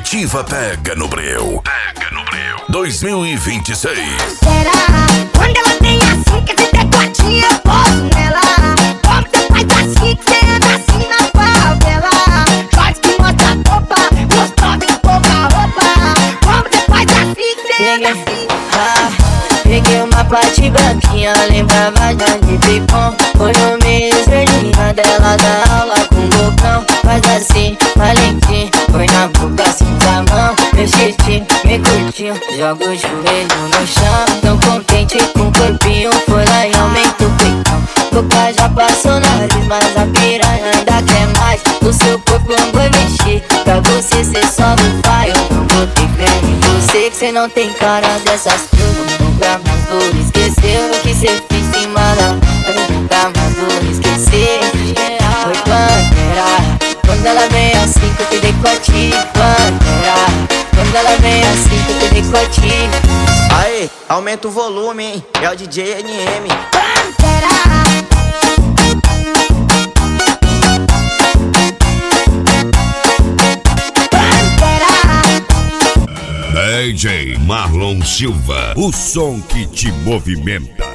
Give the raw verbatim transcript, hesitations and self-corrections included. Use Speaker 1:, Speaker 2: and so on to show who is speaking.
Speaker 1: Coletiva Pega no Breu. Pega no Breu dois mil e vinte e seis.
Speaker 2: Será? Quando ela tem assim, que esse decotinho eu posso nela. Como você faz assim, que você anda assim na favela? Shorts que mostra a roupa, gostosa e pouca roupa. Como você faz assim, que você anda assim?
Speaker 3: Ah, peguei uma parte branquinha, lembrava já de pipom. Foi no meio esverdeira dela da aula com bocão. Faz assim, valentim, põe na boca, cinta a mão. Meu xixi, me curtiu, joga o joelho no chão. Tão contente com o corpinho, foi lá e aumenta o peitão. Boca já passou nariz, mas a piranha ainda quer mais. O seu corpo eu vou mexer, pra você cê só não vai. Eu não vou ter fé em você, que cê não tem cara dessas coisas. Nunca mais vou esquecer o que cê fez em cima da... Nunca mais vou esquecer. Foi Pantera, quando ela vem assim que eu te decote. Pantera, quando ela vem assim que eu te decote.
Speaker 4: Aê, aumenta o volume, hein? É o D J N M.
Speaker 2: Pantera.
Speaker 1: D J Marlon Silva, o som que te movimenta.